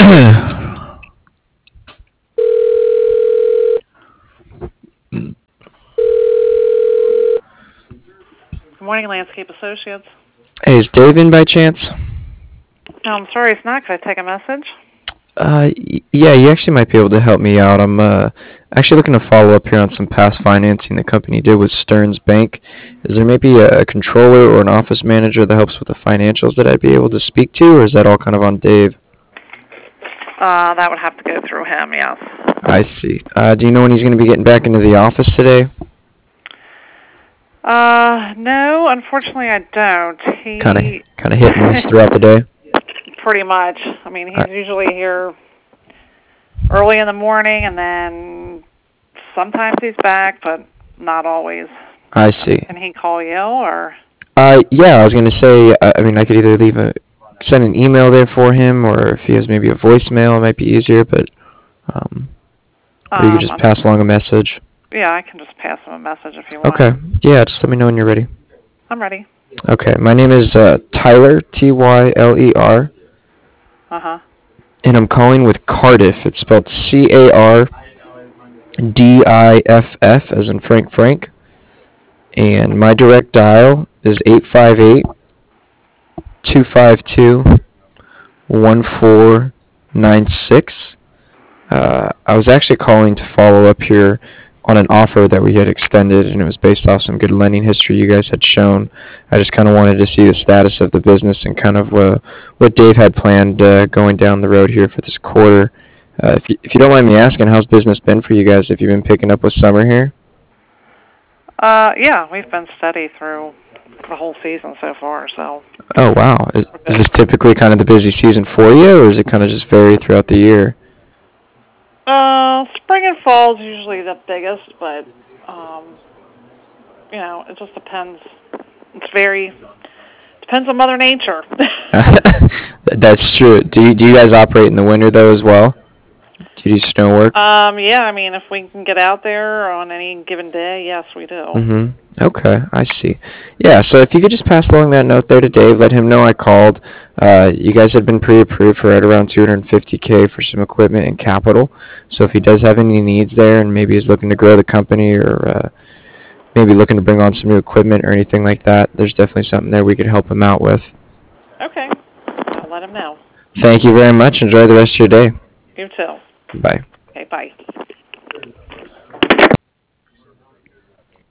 Good morning, Landscape Associates. Hey, is Dave in by chance? No, I'm sorry, it's not. Could I take a message? Yeah, you actually might be able to help me out. I'm actually looking to follow up here on some past financing the company did with Stearns Bank. Is there maybe a controller or an office manager that helps with the financials that I'd be able to speak to, or is that all kind of on Dave? That would have to go through him, yes. I see. Do you know when he's going to be getting back into the office today? No, unfortunately I don't. Kind of, He kind of hit and miss throughout the day. pretty much. I mean, I, he's usually here early in the morning, and then sometimes he's back, but not always. I see. Can he call you, or? Yeah, I was going to say. I mean, I could either send an email there for him, or if he has maybe a voicemail, it might be easier. But or you could just pass along a message. Yeah, I can just pass him a message if you want. Okay. Yeah, just let me know when you're ready. I'm ready. Okay, my name is Tyler, Tyler, And and I'm calling with Cardiff. It's spelled Cardiff, as in Frank. And my direct dial is 858-252-1496. I was actually calling to follow up here on an offer that we had extended, and it was based off some good lending history you guys had shown. I just kind of wanted to see the status of the business and kind of what Dave had planned going down the road here for this quarter. If you don't mind me asking, how's business been for you guys? Have you been picking up with summer here? Yeah, we've been steady through the whole season so far, so. Oh, wow. Is this typically kind of the busy season for you, or is it kind of just vary throughout the year? Spring and fall is usually the biggest, but, it just depends. Depends on Mother Nature. That's true. Do you guys operate in the winter, though, as well? Do you do snow work? Yeah, I mean, if we can get out there on any given day, yes, we do. Mm-hmm. Okay, I see. Yeah, so if you could just pass along that note there to Dave, let him know I called. You guys had been pre-approved for right around $250K for some equipment and capital. So if he does have any needs there and maybe he's looking to grow the company or maybe looking to bring on some new equipment or anything like that, there's definitely something there we could help him out with. Okay. I'll let him know. Thank you very much. Enjoy the rest of your day. You too. Bye. Okay, bye.